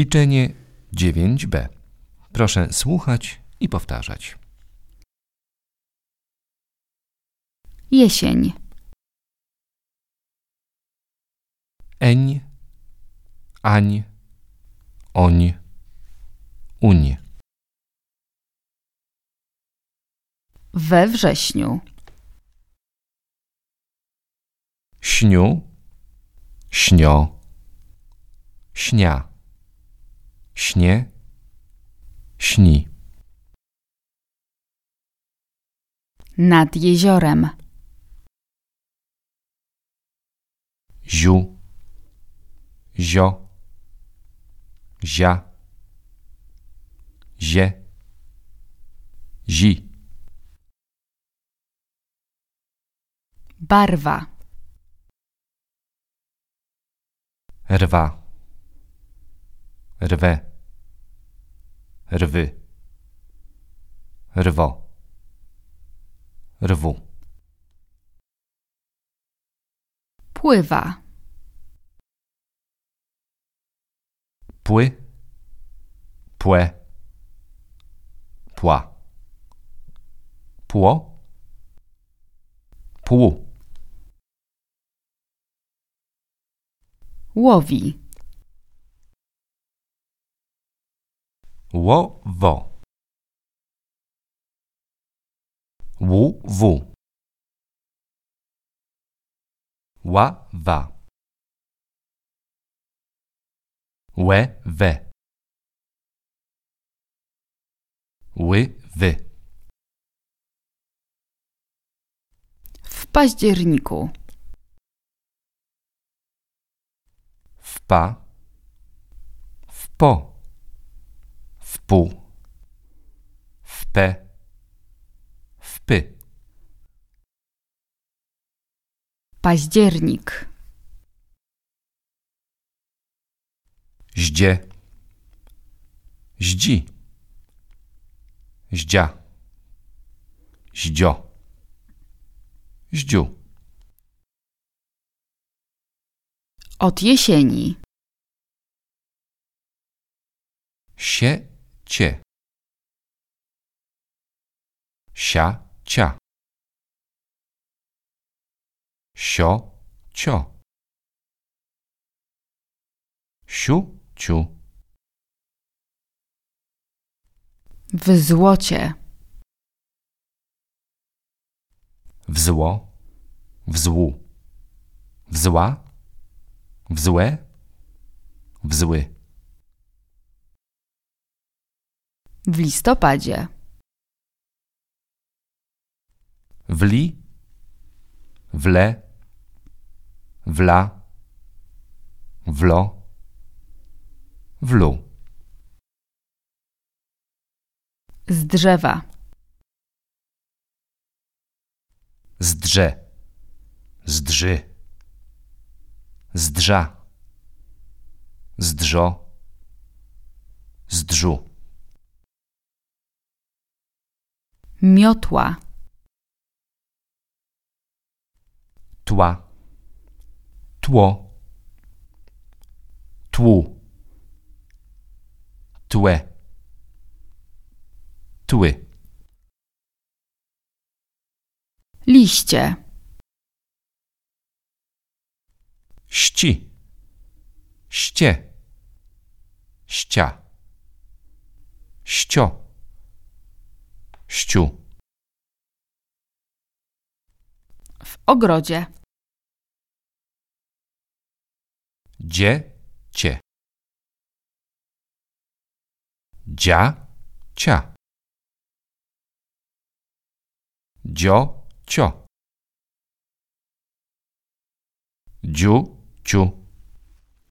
Ćwiczenie 9b. Proszę słuchać i powtarzać. Jesień. Eń, ań, oń, uń. We wrześniu. Śniu, śnio, śnia, śnie, śni. Nad jeziorem. Ziu, zio, zia, zie, zi. Barwa. Rwa, rwe, rwy, rwo, rwu. Pływa. Pły, płe, pła. Pło, płu. Łowi. Ło, wo. Łu, wu. Ła, wa. Łe, we. Ły, wy. W październiku. Wpa, wpo, wpu, wpe, wpy. Październik. Ździe, ździ, ździa, ździo, ździu. Od jesieni. Sie, cie. Sia, cia. Sio, cio. Siu, ciu. W złocie. Wzło, wzłu. Wzła, wzłe, wzły. W listopadzie. Wli, wle, wla, wlo, wlu. Z drzewa. Zdrze, zdrzy, zdrza, zdrzo, zdrzu. Miotła. Tła, tło, tłu, tłe, tły. Liście. Ści, ście, ścia, ścio, ściu. W ogrodzie. Dzie, cie. Dzia, cia. Dzio, cio. Dziu, ciu.